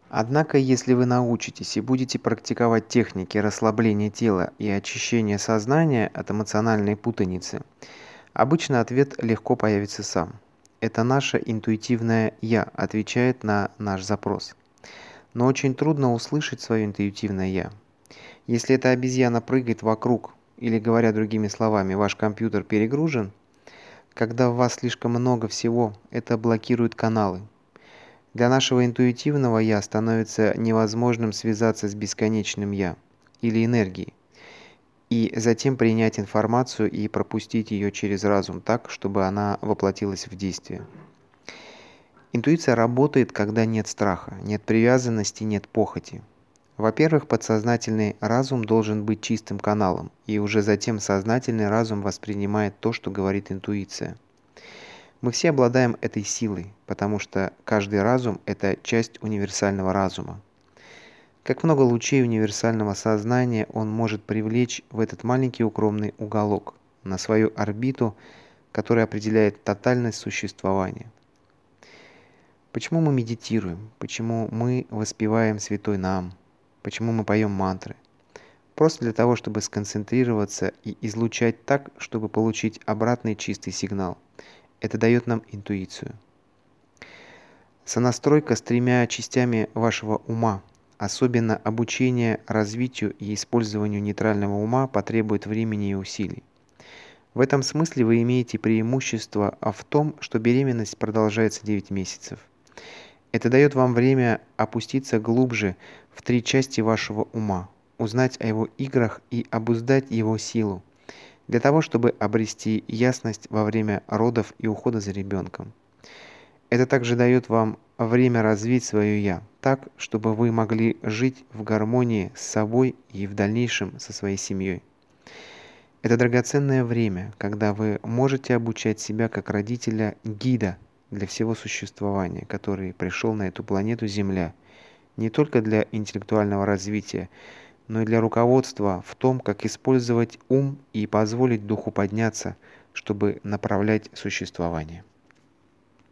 Однако, если вы научитесь и будете практиковать техники расслабления тела и очищения сознания от эмоциональной путаницы, обычно ответ легко появится сам. Это наше интуитивное «я» отвечает на наш запрос. Но очень трудно услышать свое интуитивное «я». Если эта обезьяна прыгает вокруг, или, говоря другими словами, ваш компьютер перегружен, когда в вас слишком много всего, это блокирует каналы. Для нашего интуитивного «я» становится невозможным связаться с бесконечным «я» или энергией, и затем принять информацию и пропустить ее через разум так, чтобы она воплотилась в действие. Интуиция работает, когда нет страха, нет привязанности, нет похоти. Во-первых, подсознательный разум должен быть чистым каналом, и уже затем сознательный разум воспринимает то, что говорит интуиция. Мы все обладаем этой силой, потому что каждый разум – это часть универсального разума. Как много лучей универсального сознания он может привлечь в этот маленький укромный уголок, на свою орбиту, которая определяет тотальность существования. Почему мы медитируем? Почему мы воспеваем святой нам? Почему мы поем мантры? Просто для того, чтобы сконцентрироваться и излучать так, чтобы получить обратный чистый сигнал. Это дает нам интуицию. Сонастройка с тремя частями вашего ума, особенно обучение развитию и использованию нейтрального ума, потребует времени и усилий. В этом смысле вы имеете преимущество в том, что беременность продолжается 9 месяцев. Это дает вам время опуститься глубже в три части вашего ума, узнать о его играх и обуздать его силу, для того, чтобы обрести ясность во время родов и ухода за ребенком. Это также дает вам время развить свое «я», так, чтобы вы могли жить в гармонии с собой и в дальнейшем со своей семьей. Это драгоценное время, когда вы можете обучать себя как родителя-гида для всего существования, который пришел на эту планету Земля, не только для интеллектуального развития, но и для руководства в том, как использовать ум и позволить духу подняться, чтобы направлять существование.